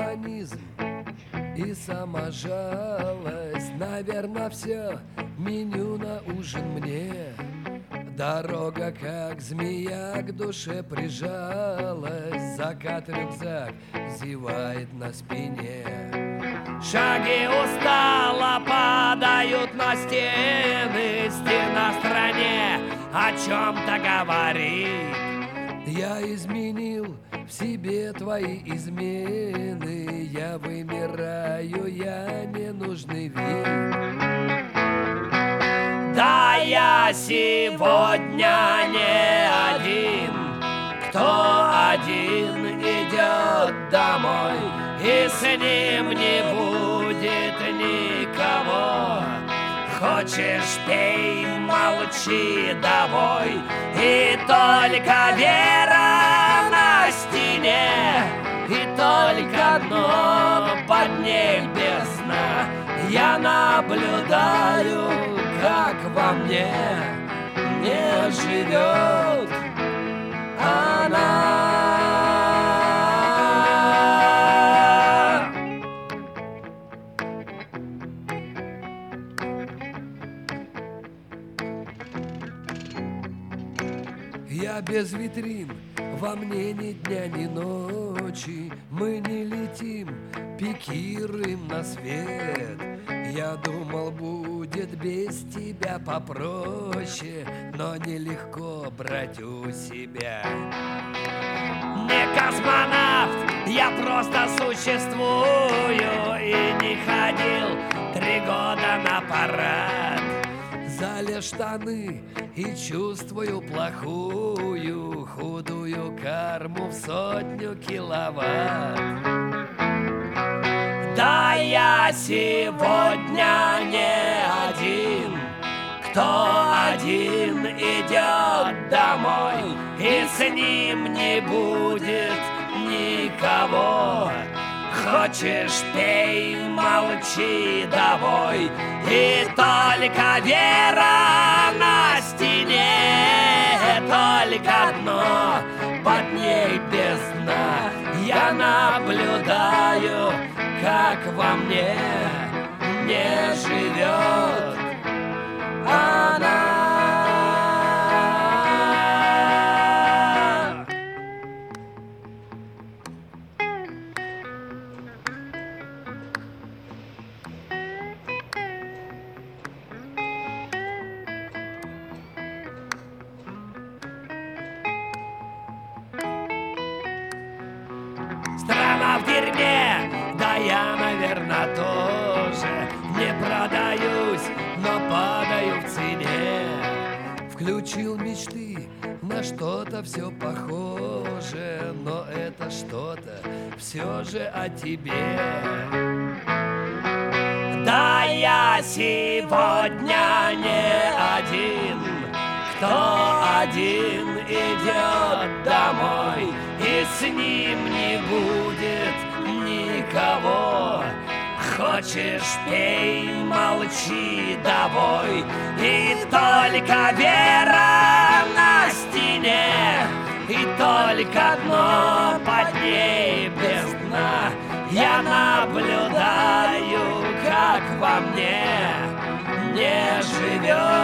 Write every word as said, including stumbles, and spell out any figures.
гуманизм и сама жалость. Наверное, все меню на ужин мне. Дорога, как змея, к душе прижалась. Закат рюкзак зевает на спине. Шаги устало падают на стены. Стена в стороне о чем-то говорит. Я изменил в себе твои измены. Я вымираю, я ненужный вид. Да, я сегодня не один, кто один идет домой, и с ним не будет никого. Хочешь, пей, молчи, давай, и только вера на стене, и только дно под ней бездна. Я наблюдаю, как во мне не живет она. Я без витрин, во мне ни дня, ни ночи. Мы не летим, пикируем на свет. Я думал, будет без тебя попроще, но нелегко брать у себя. Не космонавт, я просто существую и не ходил три года на парад. Залез штаны и чувствую плохую, худую карму в сотню киловатт. Да, я сегодня не один, кто один идет домой, и с ним не будет никого. Хочешь, пей, молчи, давай, и только вера на стене, только дно, под ней бездна. Я наблюдаю, как во мне не живет она. Страна в дерьме, да я, наверное, тоже. Не продаюсь, но падаю в цене. Включил мечты, на что-то все похоже, но это что-то все же о тебе. Да, я сегодня не один, кто один идет домой, и с ним не будет никого. Хочешь, пей, молчи, давай, и только вера на стене, и только дно под ней бездна. Я наблюдаю, как во мне не живет